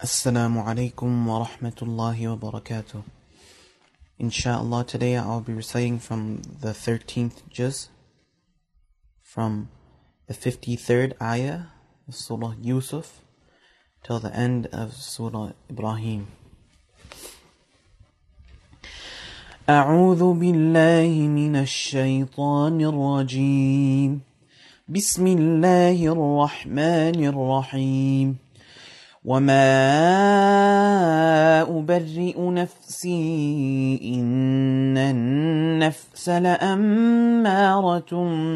Assalamu alaikum wa rahmatullahi wa barakatuh. Inshallah, today I'll be reciting from the 13th juz, from the 53rd ayah of Surah Yusuf till the end of Surah Ibrahim. أعوذ بالله من الشيطان الرجيم. بسم الله الرحمن الرحيم. وما أبرئ نفسي إن النفس لأمارة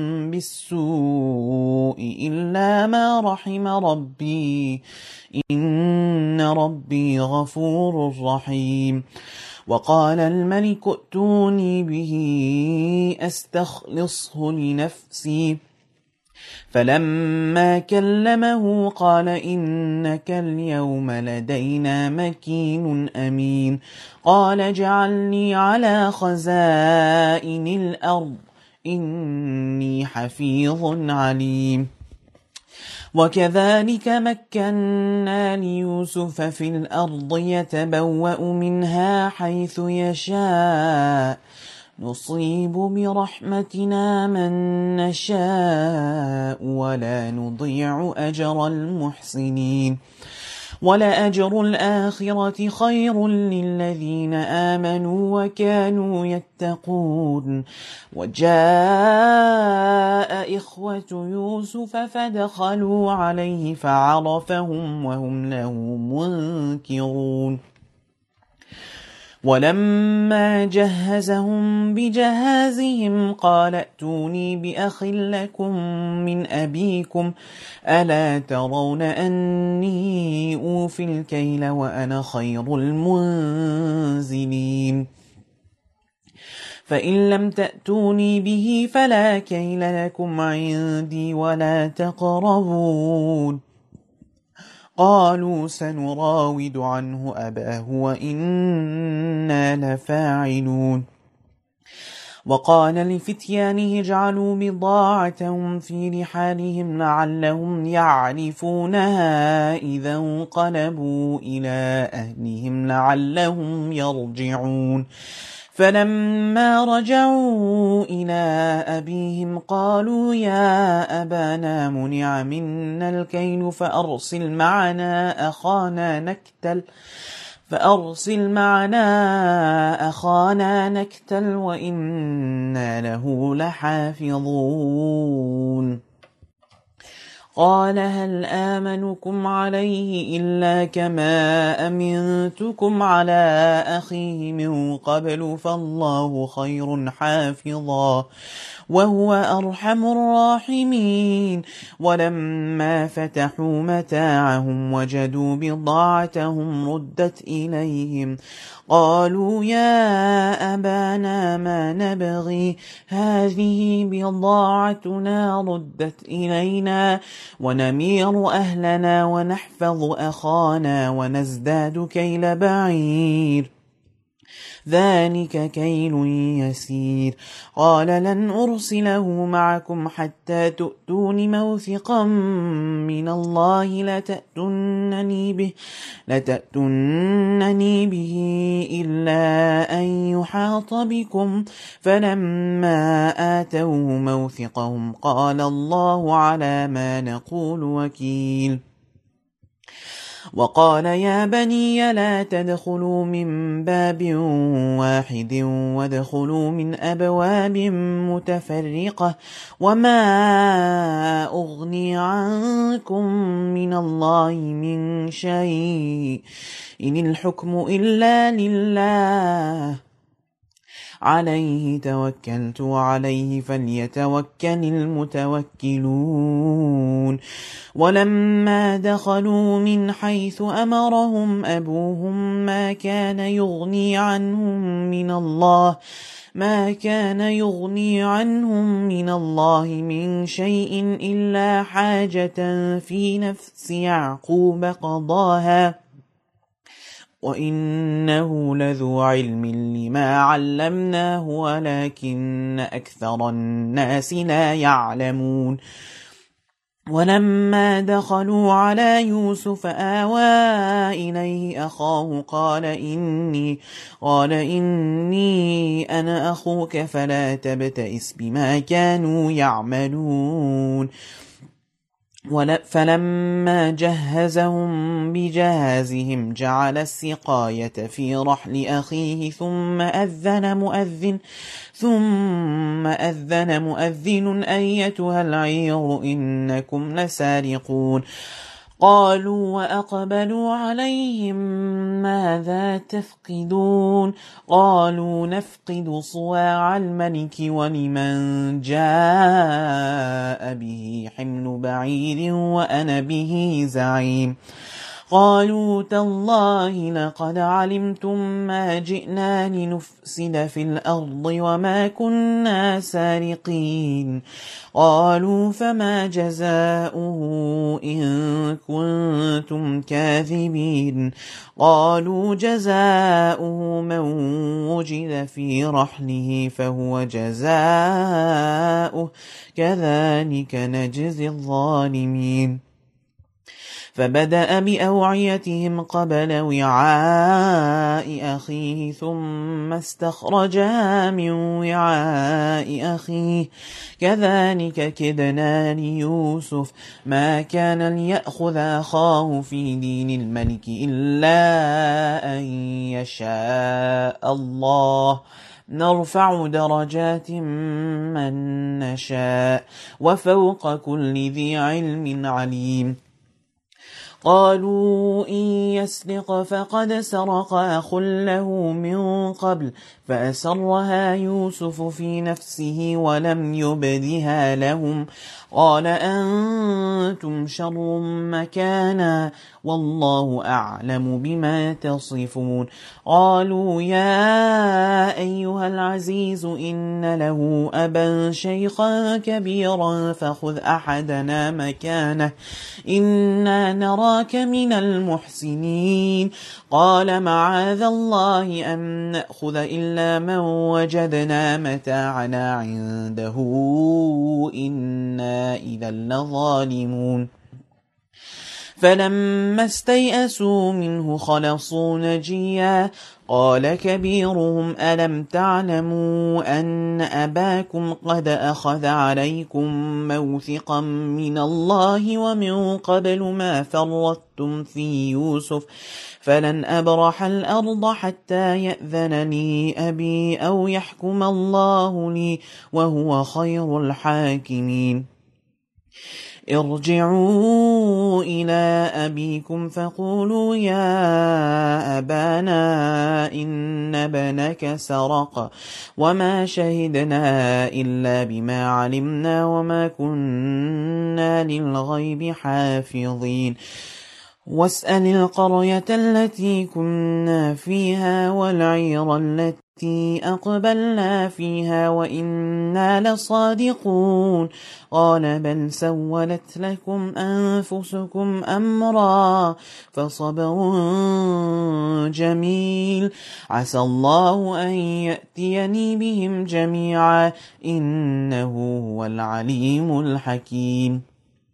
بالسوء إلا ما رحم ربي إن ربي غفور رحيم. وقال الملك ائتوني به أستخلصه لنفسي فلما كلمه قال إنك اليوم لدينا مكين أمين. قال اجعلني على خزائن الأرض إني حفيظ عليم. وكذلك مكنا ليوسف في الأرض يتبوأ منها حيث يشاء نصيب برحمتنا من نشاء ولا نضيع أجر المحسنين. ولأجر الآخرة خير للذين آمنوا وكانوا يتقون. وجاء إخوة يوسف فدخلوا عليه فعرفهم وهم له منكرون. ولما جهزهم بجهازهم قال ائتوني بأخ لكم من أبيكم ألا ترون أني أوفي الكيل وأنا خير المنزلين. فإن لم تأتوني به فلا كيل لكم عندي ولا تقربون. قالوا سنراود عنه أباه وإنا لفاعلون. وقال لفتيانه اجعلوا بضاعتهم في رحالهم لعلهم يعرفونها إذا انقلبوا إلى أهلهم لعلهم يرجعون. فلما رجعوا إلى أبيهم قالوا يا أبانا منع منا الكيل فأرسل معنا أخانا نكتل وإنا له لحافظون. قال هل آمنكم عليه إلا كما أمنتكم على أخيه من قبل فالله خير حافظا وهو أرحم الراحمين. ولما فتحوا متاعهم وجدوا بضاعتهم ردت إليهم قالوا يا أبانا ما نبغي هذه بضاعتنا ردت إلينا ونمير أهلنا ونحفظ أخانا ونزداد كيل بعير ذلك كيل يسير. قال لن أرسله معكم حتى تؤتون موثقا من الله لتأتونني به إلا أن يحاط بكم. فلما آتوه موثقهم قال الله على ما نقول وكيل. وقال يا بني لا تدخلوا من باب واحد وادخلوا من أبواب متفرقة وما أغني عنكم من الله من شيء إن الحكم إلا لله عليه توكلت وعليه فليتوكل المتوكلون. ولما دخلوا من حيث أمرهم أبوهم ما كان يغني عنهم من الله من شيء إلا حاجة في نفس يعقوب قضاها وإنه لذو علم لما علمناه ولكن أكثر الناس لا يعلمون. ولما دخلوا على يوسف آوى إليه أخاه قال إني أنا أخوك فلا تبتئس بما كانوا يعملون فلما جهزهم بجهازهم جعل السقاية في رحل أخيه ثم أذن مؤذن أيتها العير إنكم لسارقون قالوا وأقبلوا عليهم ماذا تفقدون قالوا نفقد صواع الملك ولمن جاء به حمل بعير وأنا به زعيم قالوا تالله لقد علمتم ما جئنا لنفسد في الأرض وما كنا سارقين قالوا فما جزاؤه إن كنتم كاذبين قالوا جزاؤه من وجد في رحله فهو جزاؤه كذلك نجزي الظالمين فبدأ بأوعيتهم قبل وعاء أخيه ثم استخرجها من وعاء أخيه كذلك كدنا ليوسف ما كان ليأخذ أخاه في دين الملك إلا أن يشاء الله نرفع درجات من نشاء وفوق كل ذي علم عليم قالوا إن يسرق فقد سرق أخ له من قبل فأسرها يوسف في نفسه ولم يبدها لهم قال أنتم شر مكانا والله أعلم بما تصفون قالوا يا أيها العزيز إن له أبا شيخا كبيرا فخذ أحدنا مكانه إنا نراك من المحسنين قال معاذ الله أن نأخذ إلا من وجدنا متاعنا عنده إنا إذا لظالمون فلما استيئسوا منه خلصوا نجيا قال كبيرهم ألم تعلموا أن أباكم قد أخذ عليكم موثقا من الله ومن قبل ما فرطتم في يوسف فلن أبرح الأرض حتى يأذن لي أبي أو يحكم الله لي وهو خير الحاكمين ارجعوا إلى أبيكم فقولوا يا أبانا إن ابنك سرق وما شهدنا إلا بما علمنا وما كنا للغيب حافظين واسأل القرية التي كنا فيها والعير التي أقبلنا فيها وإنا لصادقون قال بل سولت لكم أنفسكم أمرا فصبر جميل عسى الله أن يأتيني بهم جميعا إنه هو العليم الحكيم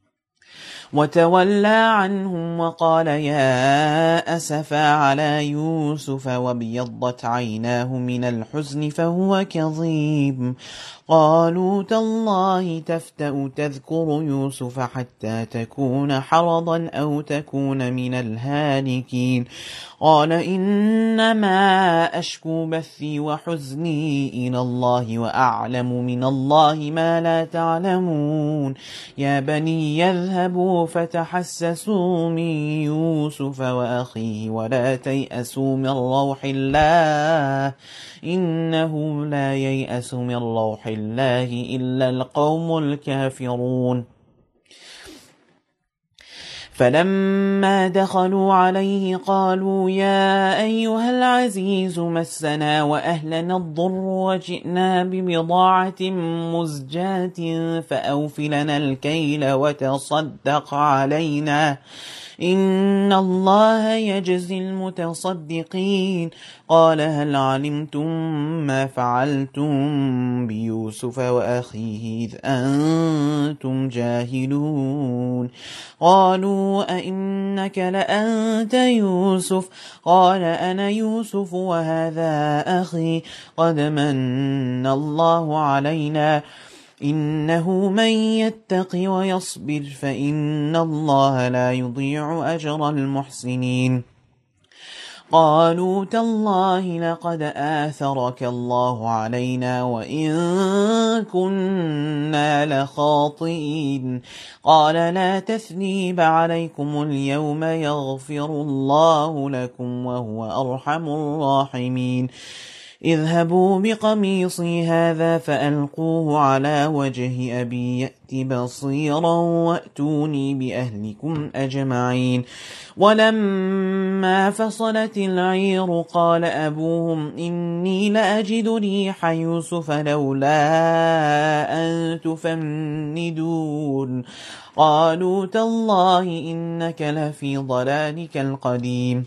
وتولى عنهم وقال يا أسفا على يوسف وابيضت عيناه من الحزن فهو كظيم قالوا تالله تفتأ تذكر يوسف حتى تكون حرضا أو تكون من الهالكين قال إنما أشكو بثي وحزني إلى الله وأعلم من الله ما لا تعلمون يا بني يذهبوا فتحسسوا من يوسف وأخيه ولا تيأسوا من روح الله إنه لا ييأس من روح الله إلا القوم الكافرون فلما دخلوا عليه قالوا يا أيها العزيز مسنا وأهلنا الضر وجئنا ببضاعة مزجاة فأوف لنا الكيل وتصدق علينا إن الله يجزي المتصدقين قال هل علمتم ما فعلتم بيوسف وأخيه إذ أنتم جاهلون قالوا أئنك لأنت يوسف قال أنا يوسف وهذا أخي قد من الله علينا إنه من يتق ويصبر فإن الله لا يضيع أجر المحسنين قالوا تالله لقد آثرك الله علينا وإن كنا لخاطئين قال لا تثريب عليكم اليوم يغفر الله لكم وهو أرحم الراحمين اذهبوا بقميصي هذا فألقوه على وجه أبي يأت بصيرا وأتوني بأهلكم أجمعين ولما فصلت العير قال أبوهم إني لأجد ريح يوسف لولا أن تفندون قالوا تالله إنك لفي ضلالك القديم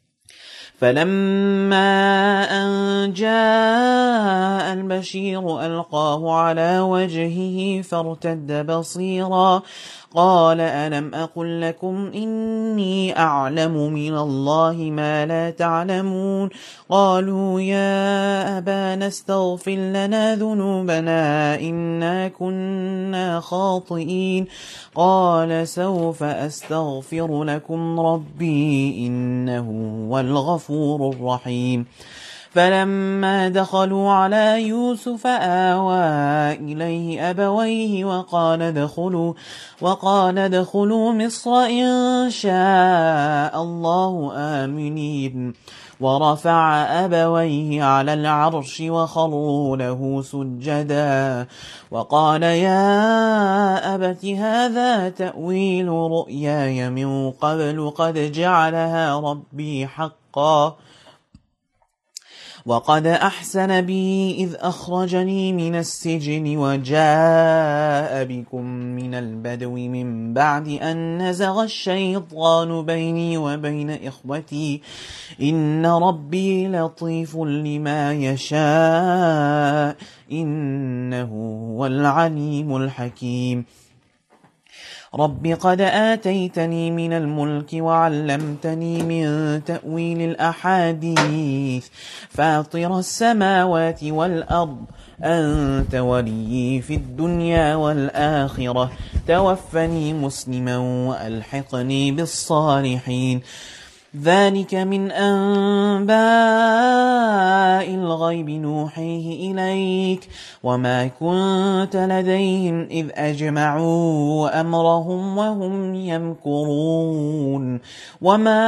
فلما أن جاء البشير ألقاه على وجهه فارتد بصيرا قال ألم أقل لكم إني أعلم من الله ما لا تعلمون قالوا يا أبانا استغفر لنا ذنوبنا إنا كنا خاطئين قال سوف أستغفر لكم ربي إنه هو الغفور الرحيم فلما دخلوا على يوسف آوى إليه أبويه وقال ادخلوا مصر إن شاء الله آمنين ورفع أبويه على العرش وخروا له سجدا وقال يا أبت هذا تأويل رؤياي من قبل قد جعلها ربي حقا وقد أحسن بي إذ أخرجني من السجن وجاء بكم من البدو من بعد أن نزغ الشيطان بيني وبين إخوتي إن ربي لطيف لما يشاء إنه هو العليم الحكيم رب قد آتيتني من الملك وعلمتني من تأويل الأحاديث فاطر السماوات والأرض أنت ولي في الدنيا والآخرة توفني مسلما وألحقني بالصالحين ذلك من أنباء الغيب نوحيه إليك وما كنت لديهم إذ أجمعوا أمرهم وهم يمكرون وما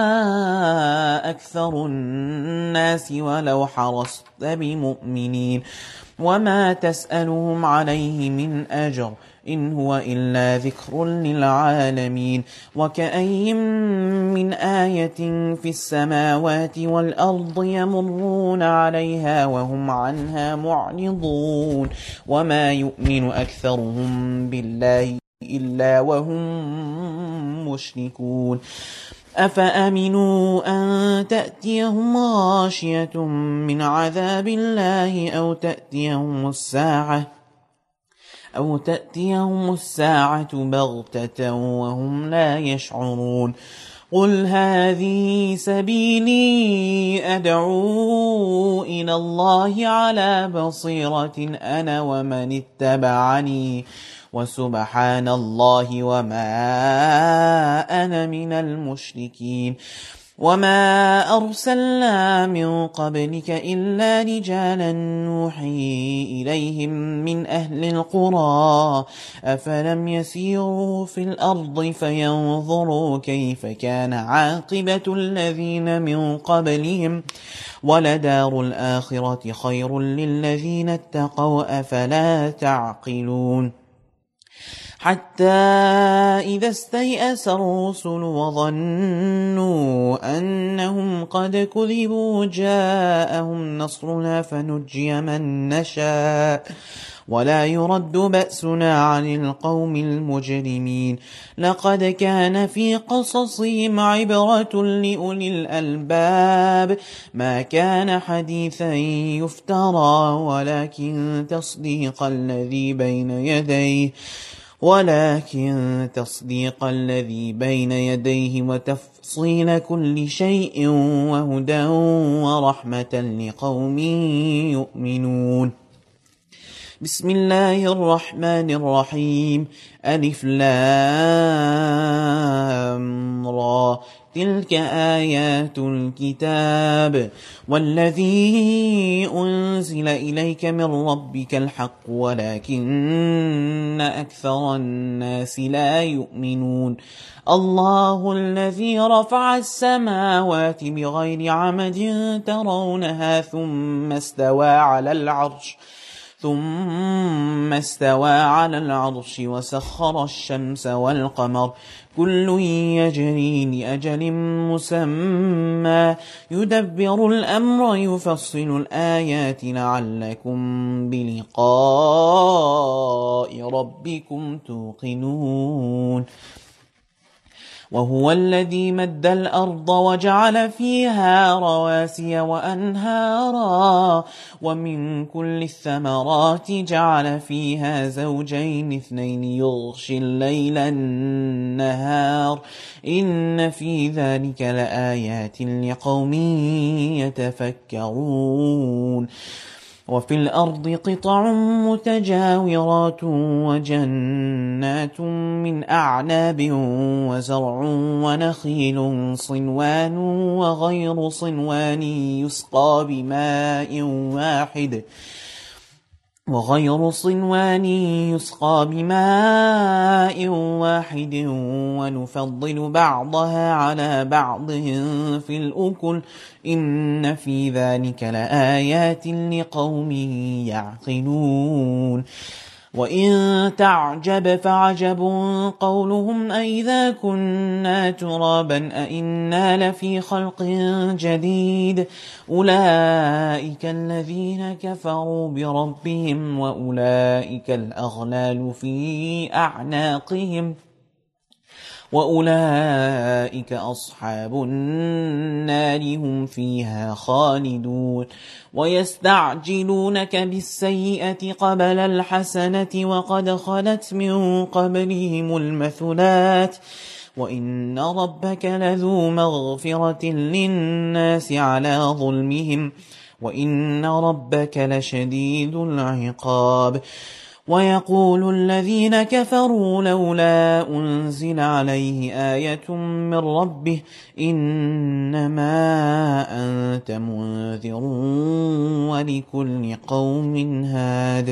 أكثر الناس ولو حرصت بمؤمنين وما تسألهم عليه من أجر إن هو إلا ذكر للعالمين وكأي من آية في السماوات والأرض يمرون عليها وهم عنها معرضون وما يؤمن أكثرهم بالله إلا وهم مشركون أفأمنوا أن تأتيهم غاشية من عذاب الله أو تأتيهم الساعة بغتة وهم لا يشعرون قل هذه سبيلي أدعو إلى الله على بصيرة أنا ومن اتبعني وسبحان الله وما أنا من المشركين وما أرسلنا من قبلك إلا رجالا نوحي إليهم من أهل القرى أفلم يسيروا في الأرض فينظروا كيف كان عاقبة الذين من قبلهم ولدار الآخرة خير للذين اتقوا أفلا تعقلون حتى إذا استيأس الرسل وظنوا أنهم قد كذبوا جاءهم نصرنا فنجي من نشاء ولا يرد بأسنا عن القوم المجرمين لقد كان في قصصهم عبرة لأولي الألباب ما كان حديثا يفترى ولكن تصديق الذي بين يديه وتفصيل كل شيء وهدى ورحمة لقوم يؤمنون. بسم الله الرحمن الرحيم. ألف لام را تلك آيات الكتاب والذي أنزل إليك من ربك الحق ولكن أكثر الناس لا يؤمنون. الله الذي رفع السماوات بغير عمد ترونها ثم استوى على العرش وسخر الشمس والقمر كل يجري لأجل مسمى يدبر الأمر يفصل الآيات لعلكم بلقاء ربكم توقنون. وهو الذي مد الأرض وجعل فيها رواسي وأنهارا ومن كل الثمرات جعل فيها زوجين اثنين يغشي الليل النهار إن في ذلك لآيات لقوم يتفكرون. وفي الأرض قطع متجاورات وجنات من أعناب وزرع ونخيل صنوان وغير صنوان يسقى بماء واحد ونفضل بعضها على بعض في الأكل إن في ذلك لآيات لقوم يعقلون. وإن تعجب فعجب قولهم أئذا كنا ترابا أئنا لفي خلق جديد أولئك الذين كفروا بربهم وأولئك الأغلال في أعناقهم وأولئك أصحاب النار هم فيها خالدون. ويستعجلونك بالسيئة قبل الحسنة وقد خلت من قبلهم المثلات وإن ربك لذو مغفرة للناس على ظلمهم وإن ربك لشديد العقاب. ويقول الذين كفروا لولا أنزل عليه آية من ربه إنما أنت منذر ولكل قوم هاد.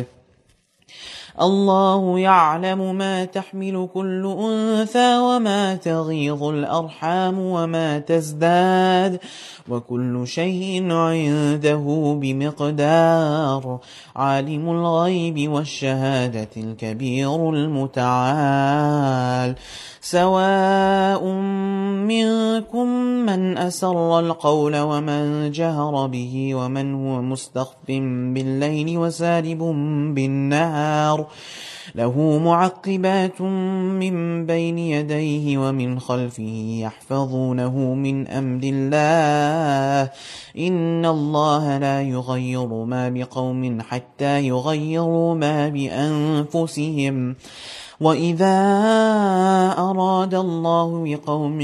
الله يعلم ما تحمل كل أنثى وما تغيض الأرحام وما تزداد وكل شيء عنده بمقدار. عالم الغيب والشهادة الكبير المتعال. سواء منكم من أسر القول ومن جهر به ومن هو مستخف بالليل وسارب بالنهار له معقبات من بين يديه ومن خلفه يحفظونه من أمر الله إن الله لا يغير ما بقوم حتى يغيروا ما بأنفسهم وإذا أراد الله بقوم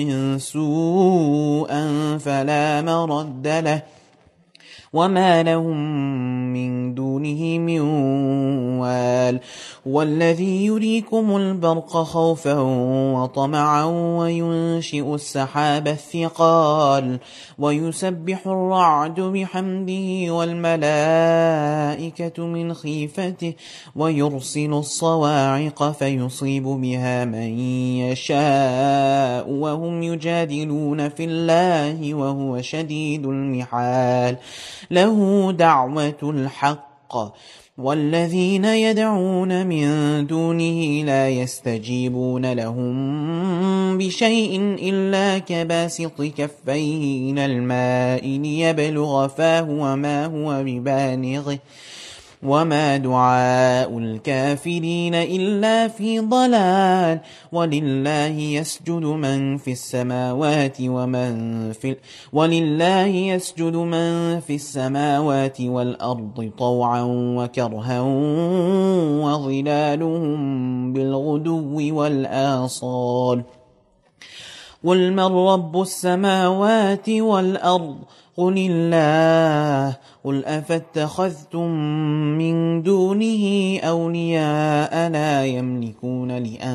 سوءا فلا مرد له وما لهم من دونه من وال. هو الذي يريكم البرق خوفا وطمعا وينشئ السحاب الثقال ويسبح الرعد بحمده والملائكة من خيفته ويرسل الصواعق فيصيب بها من يشاء وهم يجادلون في الله وهو شديد المحال. له دعوة الحق حقا والذين يدعون من دونه لا يستجيبون لهم بشيء إلا كباسط كفيه إلى الماء ليبلغ فاه وما هو ببالغه وما دعاء الكافرين إلا في ضلال ولله يسجد من في السماوات والأرض طوعا وكرها وظلالهم بالغدو والآصال قل من رب السماوات والأرض قل الله قل أفاتخذتم من دونه أولياء لا يملكون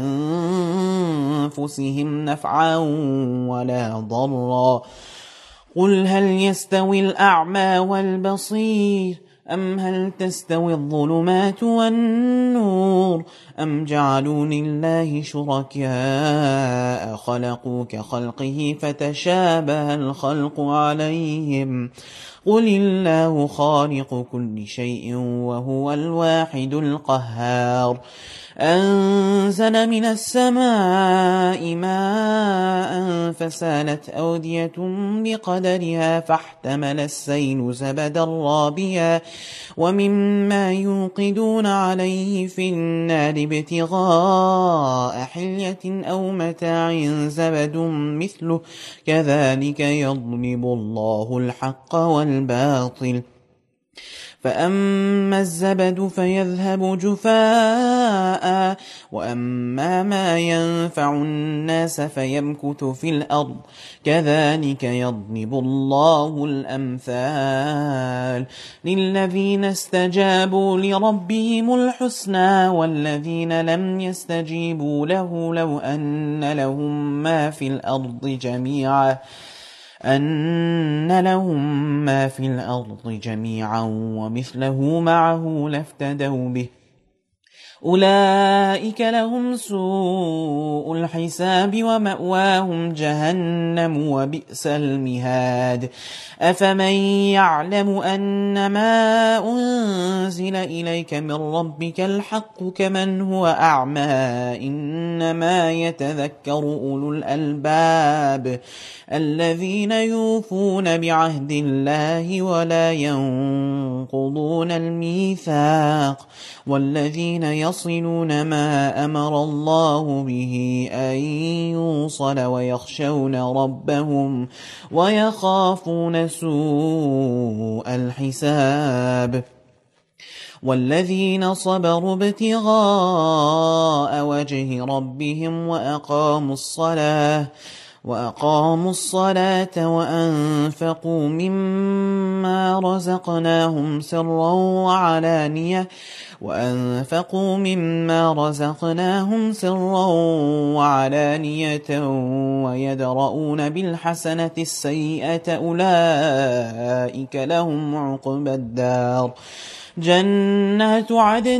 لأنفسهم نفعا ولا ضرا قل هل يستوي الأعمى والبصير أم هل تستوي الظلمات والنور أم جعلوا لله شركاء خلقوا كخلقه فتشابه الخلق عليهم قل الله خالق كل شيء وهو الواحد القهار أنزل من السماء ماء فسالت أودية بقدرها فاحتمل السيل زبدا رابيا ومما يوقدون عليه في النار ابتغاء حلية أو متاع زبد مثله كذلك يضرب الله الحق والباطل فأما الزبد فيذهب جفاء وأما ما ينفع الناس فيمكث في الأرض كذلك يضرب الله الأمثال للذين استجابوا لربهم الحسنى والذين لم يستجيبوا له لو أن لهم ما في الأرض جميعا ومثله معه لافتدوا به أولئك لهم سوء الحساب ومأواهم جهنم وبئس المهاد أفمن يعلم أنما أنزل إليك من ربك الحق كمن هو أعمى إنما يتذكر أولو الألباب الذين يوفون بعهد الله ولا ينقضون الميثاق والذين يصلون ما أمر الله به أن يوصل ويخشون ربهم ويخافون سوء الحساب والذين صبروا ابتغاء وجه ربهم وأقاموا الصلاة وأنفقوا مما رزقناهم سرا وعلانية ويدرؤون بالحسنة السيئة أولئك لهم عقبى الدار جنات عدن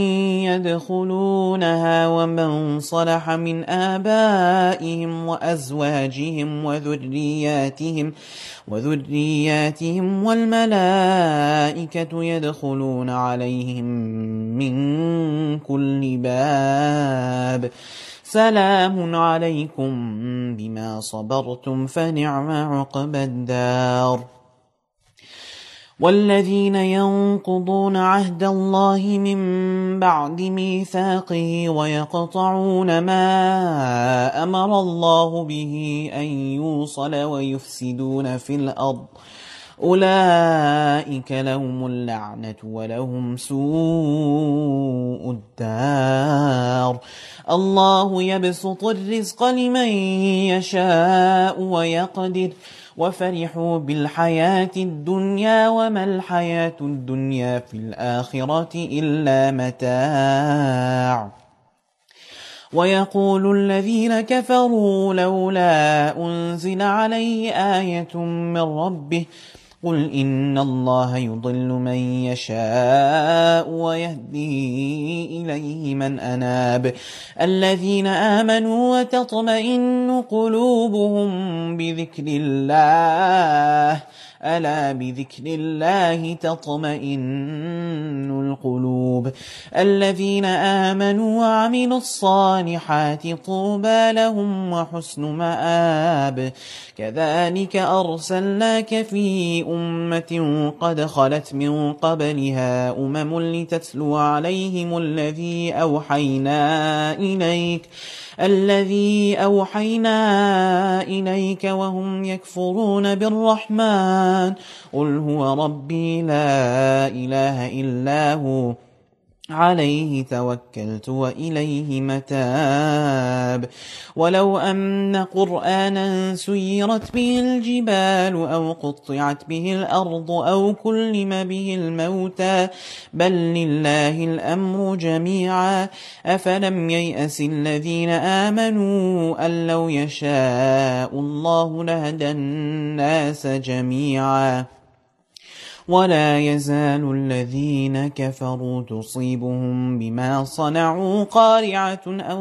يدخلونها ومن صلح من آبائهم وأزواجهم وذرياتهم والملائكة يدخلون عليهم من كل باب سلام عليكم بما صبرتم فنعم عقبى الدار والذين ينقضون عهد الله من بعد ميثاقه ويقطعون ما أمر الله به أن يوصل ويفسدون في الأرض أولئك لهم اللعنة ولهم سوء الدار الله يبسط الرزق لمن يشاء ويقدر وفرحوا بالحياة الدنيا وما الحياة الدنيا في الآخرة إلا متاع ويقول الذين كفروا لولا أنزل عليه آية من ربه قل إن الله يضل من يشاء ويهدي إليه من أناب الذين آمنوا وتطمئن قلوبهم بذكر الله ألا بذكر الله تطمئن القلوب الذين آمنوا وعملوا الصالحات طوبى لهم وحسن مآب كذلك أرسلناك في أمة قد خلت من قبلها لتتلو عليهم الذي أوحينا إليك وهم يكفرون بالرحمن قل هو ربي لا إله إلا هو عليه توكلت وإليه متاب ولو أن قرآنا سيرت به الجبال أو قطعت به الأرض أو كلم به الموتى بل لله الأمر جميعا أفلم ييأس الذين آمنوا أن لو يشاء الله لهدى الناس جميعا ولا يزال الذين كفروا تصيبهم بما صنعوا قارعة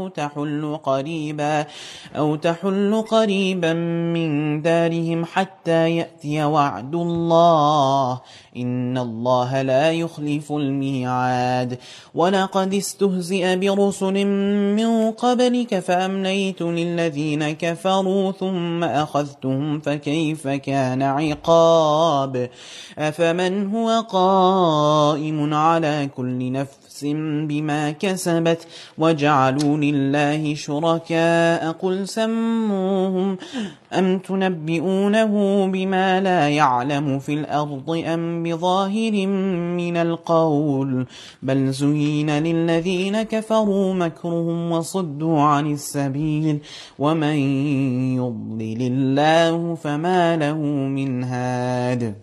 أو تحل قريبا من دارهم حتى يأتي وعد الله إن الله لا يخلف الميعاد ولقد استهزئ برسل من قبلك فأمليت للذين كفروا ثم أخذتهم فكيف كان عقاب أفمن هو قائم على كل نفس بما كسبت وجعلوا لله شركاء قل سموهم أم تنبئونه بما لا يعلم في الأرض أم بظاهر من القول بل زين للذين كفروا مكرهم وصدوا عن السبيل ومن يضلل الله فما له من هاد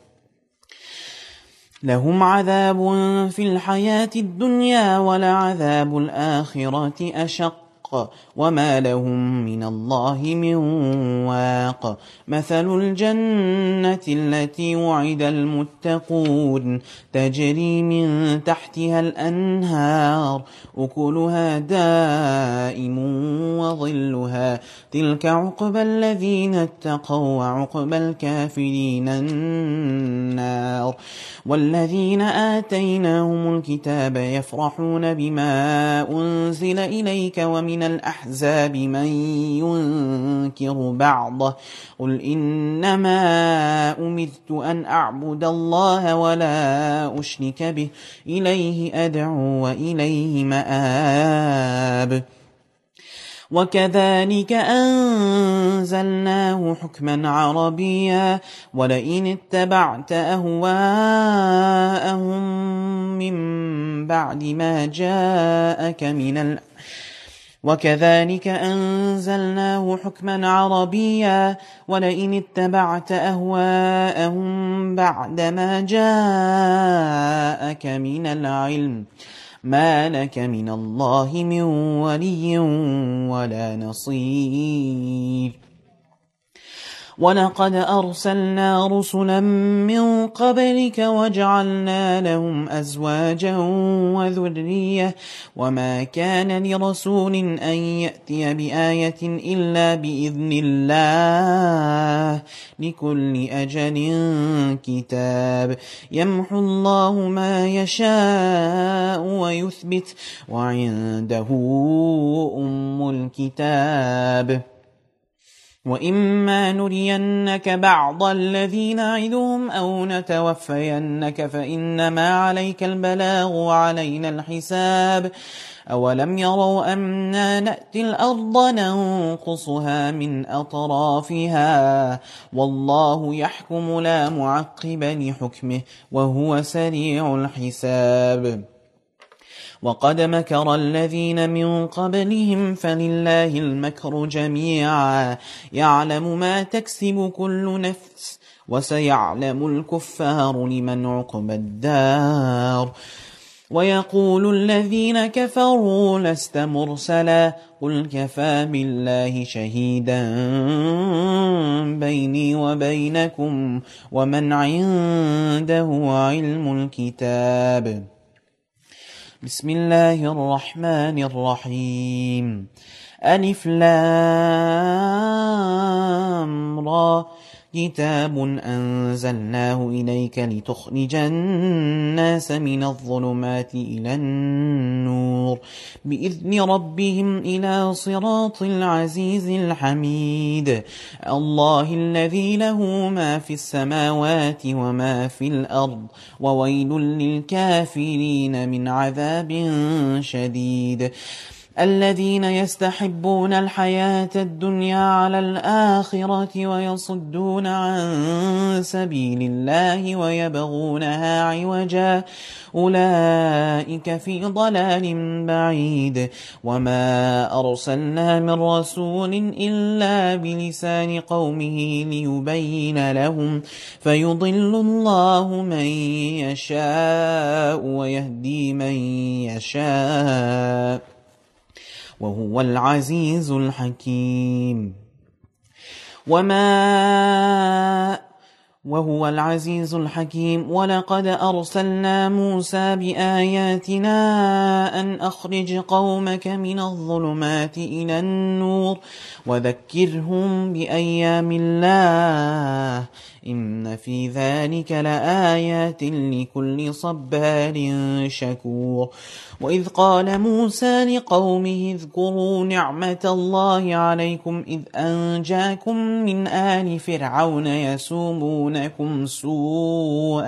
لهم عذاب في الحياة الدنيا ولعذاب الآخرة أشق وما لهم من الله من واق مثل الجنة التي وعد المتقون تجري من تحتها الأنهار أكلها دائم وظلها تلك عقبى الذين اتقوا وعقبى الكافرين النار والذين آتيناهم الكتاب يفرحون بما أنزل إليك ومن الأحزاب من ينكر بعضه قل إنما أمرت أن أعبد الله ولا أشرك به إليه أدعو وإليه مآب وكذلك أنزلناه حكما عربيا ولئن اتبعت أهواءهم من بعد ما جاءك وكذلك أنزلناه حكما عربيا ولئن اتبعت أهواءهم بعد ما جاءك من العلم ما لك من الله من ولي ولا نصير ولقد أرسلنا رسلا من قبلك وجعلنا لهم أزواجا وذرية وما كان لرسول أن يأتي بآية إلا بإذن الله لكل أجل كتاب يمحو الله ما يشاء ويثبت وعنده أم الكتاب وإما نرينك بعض الذين نعدهم أو نتوفينك فإنما عليك البلاغ وعلينا الحساب أولم يروا أنا نأتي الأرض ننقصها من أطرافها والله يحكم لا معقب لحكمه وهو سريع الحساب وقد مكر الذين من قبلهم فلله المكر جميعا يعلم ما تكسب كل نفس وسيعلم الكفار لمن عقبى الدار ويقول الذين كفروا لست مرسلا قل كفى بالله شهيدا بيني وبينكم ومن عنده علم الكتاب بسم الله الرحمن الرحيم ألف لام را كتاب أنزلناه إليك لتخرج الناس من الظلمات إلى النور بإذن ربهم إلى صراط العزيز الحميد الله الذي له ما في السماوات وما في الأرض وويل للكافرين من عذاب شديد الذين يستحبون الحياة الدنيا على الآخرة ويصدون عن سبيل الله ويبغونها عوجا أولئك في ضلال بعيد وما أرسلنا من رسول إلا بلسان قومه ليبين لهم فيضل الله من يشاء ويهدي من يشاء وهو العزيز الحكيم وهو العزيز الحكيم ولقد أرسلنا موسى بآياتنا أن أخرج قومك من الظلمات إلى النور وذكرهم بأيام الله إن في ذلك لآيات لكل صبار شكور وإذ قال موسى لقومه اذكروا نعمة الله عليكم إذ أنجاكم من آل فرعون يسومونكم سوء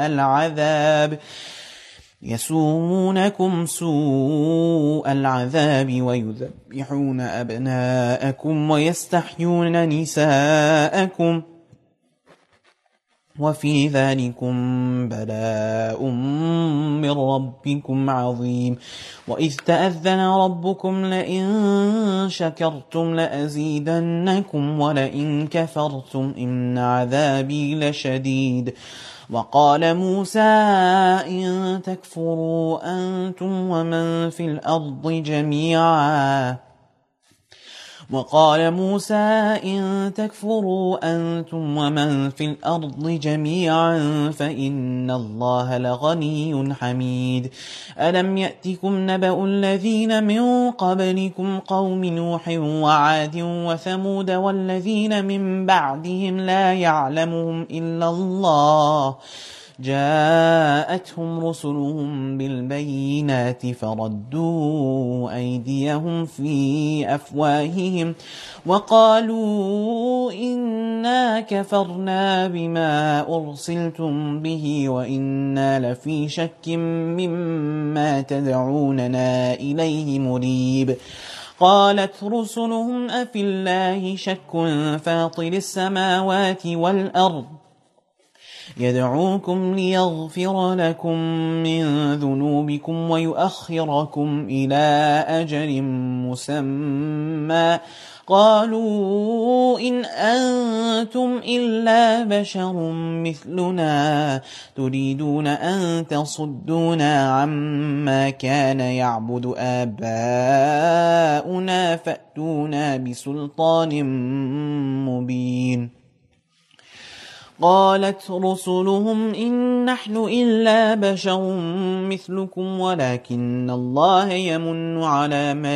العذاب ويذبحون أبناءكم ويستحيون نساءكم وفي ذلكم بلاء من ربكم عظيم وإذ تأذن ربكم لئن شكرتم لأزيدنكم ولئن كفرتم إن عذابي لشديد وقال موسى إن تكفروا أنتم ومن في الأرض جميعا فإن الله لغني حميد ألم يأتكم نبأ الذين من قبلكم قوم نوح وعاد وثمود والذين من بعدهم لا يعلمهم إلا الله جاءتهم رسلهم بالبينات فردوا أيديهم في أفواههم وقالوا إنا كفرنا بما أرسلتم به وإنا لفي شك مما تدعوننا إليه مريب قالت رسلهم أفي الله شك فاطر السماوات والأرض يدعوكم ليغفر لكم من ذنوبكم ويؤخركم إلى أجل مسمى قالوا إن أنتم إلا بشر مثلنا تريدون أن تصدونا عما كان يعبد آباؤنا فأتونا بسلطان مبين قالت رسلهم إن نحن إلا بشر مثلكم ولكن الله يمن على من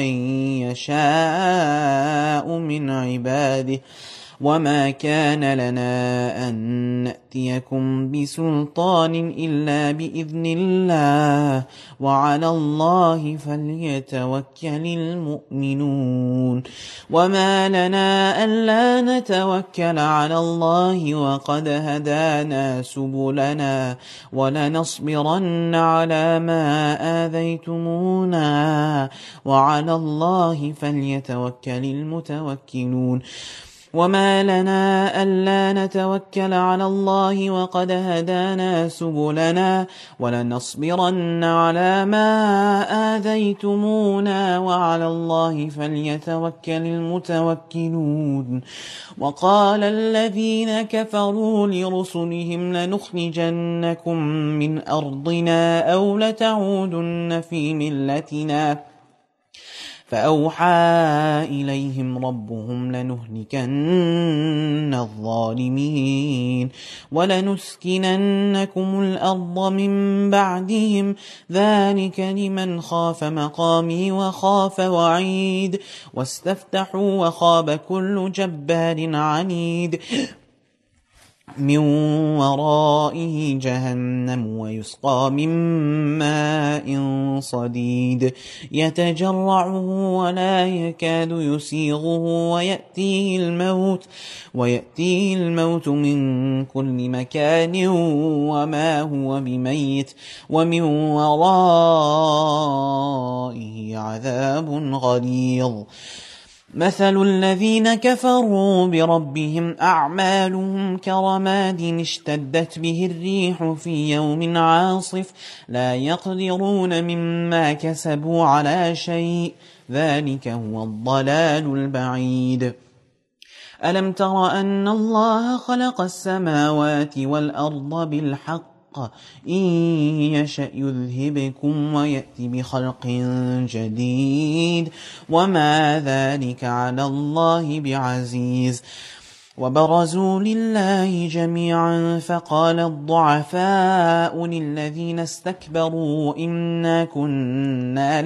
يشاء من عباده وما كان لنا أن نأتيكم بسلطان إلا بإذن الله وعلى الله فليتوكل المؤمنون وما لنا ألا نتوكل على الله وقد هدانا سبلنا ولنصبرن على ما آذيتمونا وعلى الله فليتوكل المتوكلون وما لنا ألا نتوكل على الله وقد هدانا سبلنا ولنصبرن على ما آذيتمونا وعلى الله فليتوكل المتوكلون وقال الذين كفروا لرسلهم لنخرجنكم من أرضنا أو لتعودن في ملتنا فأوحى إليهم ربهم لنهلكن الظالمين ولنسكننكم الأرض من بعدهم ذلك لمن خاف مقامي وخاف وعيد واستفتحوا وخاب كل جبار عنيد من ورائه جهنم ويسقى من ماء صديد يتجرعه ولا يكاد يسيغه ويأتيه الموت من كل مكان وما هو بميت ومن ورائه عذاب غليظ. مثل الذين كفروا بربهم أعمالهم كرماد اشتدت به الريح في يوم عاصف لا يقدرون مما كسبوا على شيء ذلك هو الضلال البعيد. ألم تر أن الله خلق السماوات والأرض بالحق إن يشأ يذهبكم ويأتي بخلق جديد وما ذلك على الله بعزيز. وبرزوا لله جميعا فقال الضعفاء للذين استكبروا إنا كنا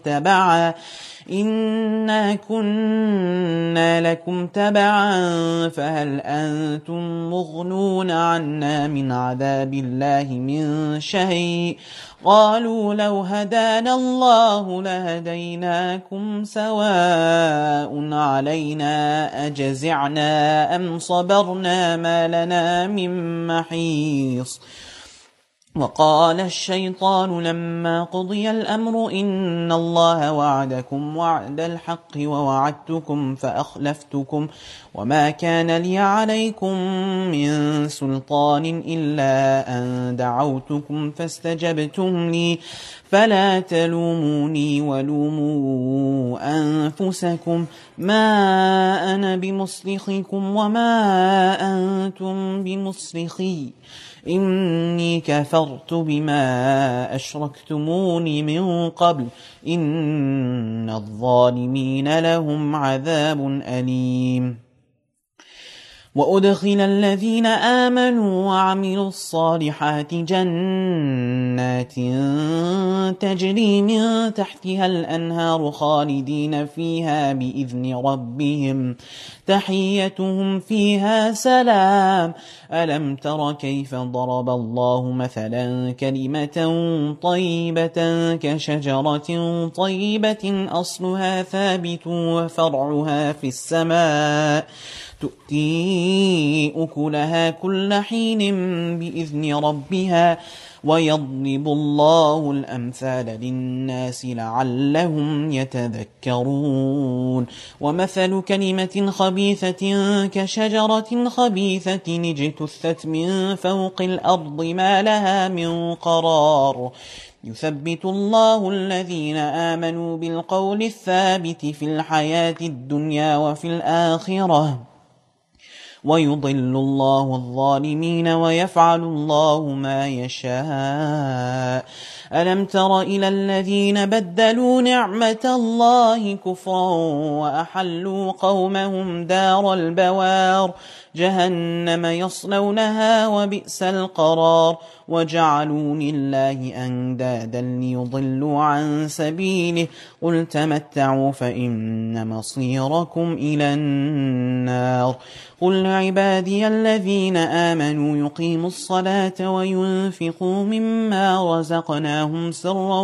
لكم تبعا فهل أنتم مغنون عنا من عذاب الله من شيء قالوا لو هدانا الله لهديناكم سواء علينا أجزعنا أم صبرنا ما لنا من محيص. وقال الشيطان لما قضي الأمر إن الله وعدكم وعد الحق ووعدتكم فأخلفتكم وما كان لي عليكم من سلطان إلا أن دعوتكم فاستجبتم لي فلا تلوموني ولوموا أنفسكم ما أنا بمصرخكم وما أنتم بمصرخي إني كفرت بما أشركتمون من قبل إن الظالمين لهم عذاب أليم. وأدخل الذين آمنوا وعملوا الصالحات جنات تجري من تحتها الأنهار خالدين فيها بإذن ربهم تحيتهم فيها سلام. ألم تر كيف ضرب الله مثلا كلمة طيبة كشجرة طيبة أصلها ثابت وفرعها في السماء تؤتي أكلها كل حين بإذن ربها ويضرب الله الأمثال للناس لعلهم يتذكرون. ومثل كلمة خبيثة كشجرة خبيثة اجتثت من فوق الأرض ما لها من قرار يثبت الله الذين آمنوا بالقول الثابت في الحياة الدنيا وفي الآخرة ويضل الله الظالمين ويفعل الله ما يشاء. ألم تر إلى الذين بدلوا نعمة الله كفرا وأحلوا قومهم دار البوار جهنم يصلونها وبئس القرار وجعلوا لله أندادا ليضلوا عن سبيله قل تمتعوا فإن مصيركم إلى النار. قل لعبادي الذين آمنوا يقيموا الصلاة وينفقوا مما رزقناهم سرا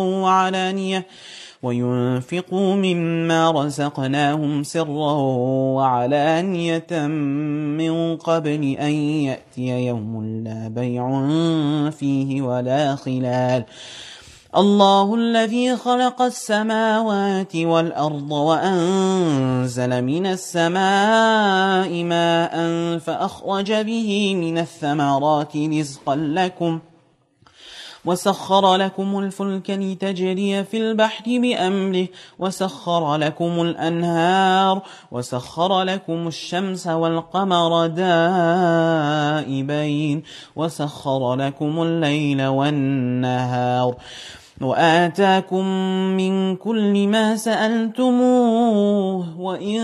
وعلانية من قبل أن يأتي يوم لا بيع فيه ولا خلال. الله الذي خلق السماوات والأرض وأنزل من السماء ماء فأخرج به من الثمرات رزقا لكم وسخر لكم الفلك لتجري في البحر بأمره وسخر لكم الأنهار وسخر لكم الشمس والقمر دائبين وسخر لكم الليل والنهار وآتاكم من كل ما سألتموه وإن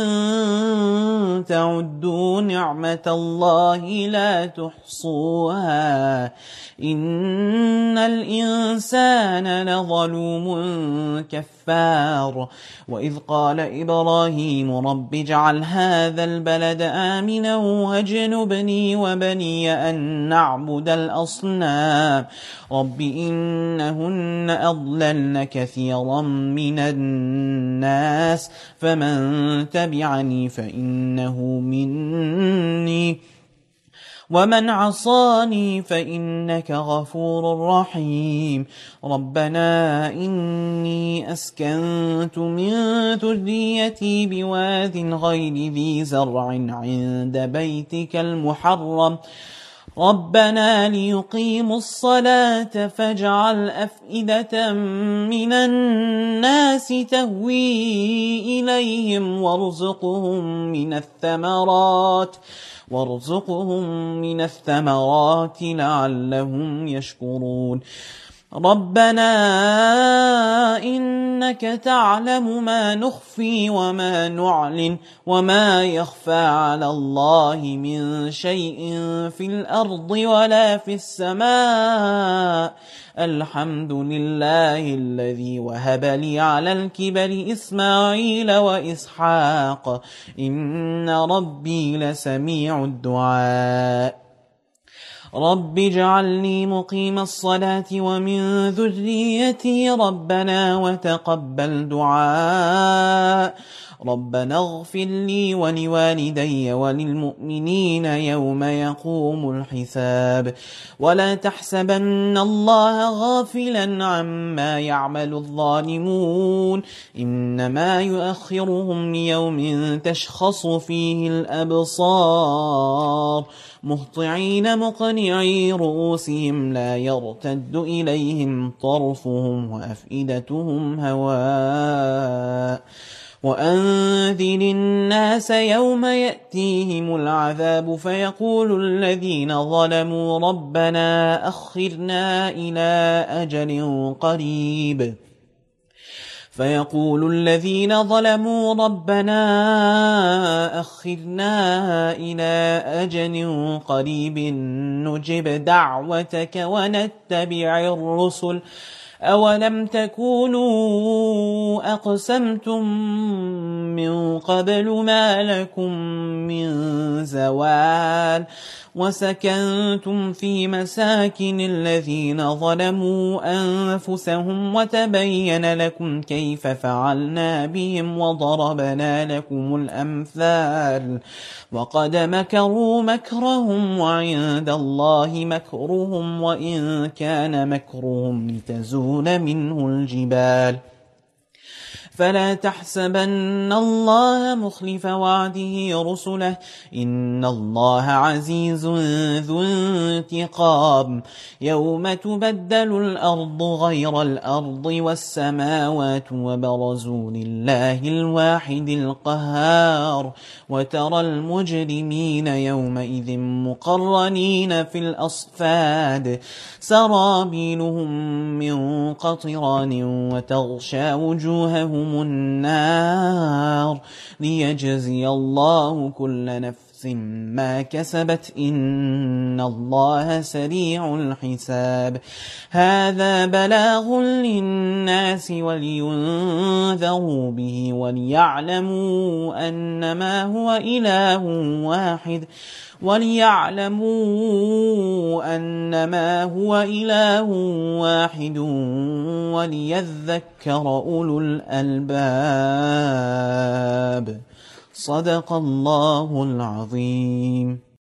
تعدوا نعمة الله لا تحصوها إن الإنسان لظلوم كفار وإذ قال إبراهيم رب اجعل هذا البلد آمنا واجنبني وبني أن نعبد الأصنام رب إنهن أضللن كثيرا من الناس فمن تبعني فإنه مني ومن عصاني فإنك غفور رحيم ربنا إني أسكنت من ذريتي بواد غير ذي زرع عند بيتك المحرم ربنا ليقيموا الصلاة فاجعل أفئدة من الناس تهوي إليهم وارزقهم من الثمرات لعلهم يشكرون ربنا إنك تعلم ما نخفي وما نعلن وما يخفى على الله من شيء في الأرض ولا في السماء الحمد لله الذي وهب لي على الكبر إسماعيل وإسحاق إن ربي لسميع الدعاء رب اجعلني مقيم الصلاة ومن ذريتي ربنا وتقبل دعاء ربنا اغفر لي ولوالدي وللمؤمنين يوم يقوم الحساب ولا تحسبن الله غافلا عما يعمل الظالمون إنما يؤخرهم ليوم تشخص فيه الأبصار مهطعين مقنعي رؤوسهم لا يرتد إليهم طرفهم وأفئدتهم هواء وأنذر الناس يوم يأتيهم العذاب فيقول الذين ظلموا ربنا أخرنا إلى أجل قريب نجب دعوتك ونتبع الرسل أولم تكونوا أقسمتم من قبل ما لكم من زوال وسكنتم في مساكن الذين ظلموا أنفسهم وتبين لكم كيف فعلنا بهم وضربنا لكم الأمثال وقد مكروا مكرهم وعند الله مكرهم وإن كان مكرهم لتزول منه الجبال فلا تحسبن الله مخلف وعده رسله إن الله عزيز ذو انتقام يوم تبدل الأرض غير الأرض والسماوات وبرزوا لله الواحد القهار وترى المجرمين يومئذ مقرنين في الأصفاد سرابيلهم من قطران وتغشى وجوههم النار ليجزي الله كل نفس ما كسبت إن الله سريع الحساب هذا بلاغ للناس ولينذروا به وليعلموا أنما هو إله واحد وليذكر أولو الألباب صدق الله العظيم.